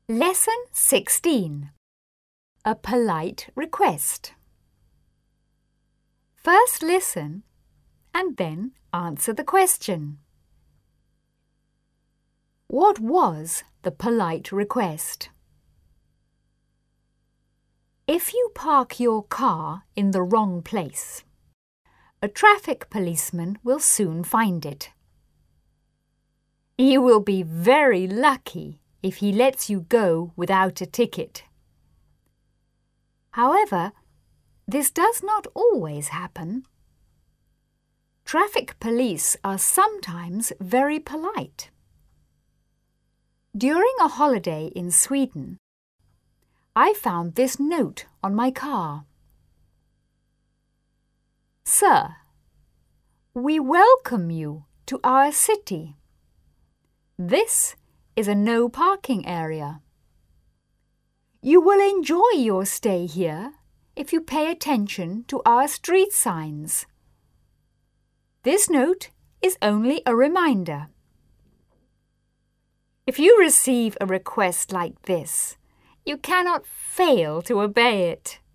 Lesson 16. A polite request. First listen and then answer the question. What was the polite request? If you park your car in the wrong place, a traffic policeman will soon find it. You will be very lucky if he lets you go without a ticket. However, this does not always happen. Traffic police are sometimes very polite. During a holiday in Sweden, I found this note on my car. Sir, we welcome you to our city. This is a no parking area. You will enjoy your stay here if you pay attention to our street signs. This note is only a reminder. If you receive a request like this, you cannot fail to obey it.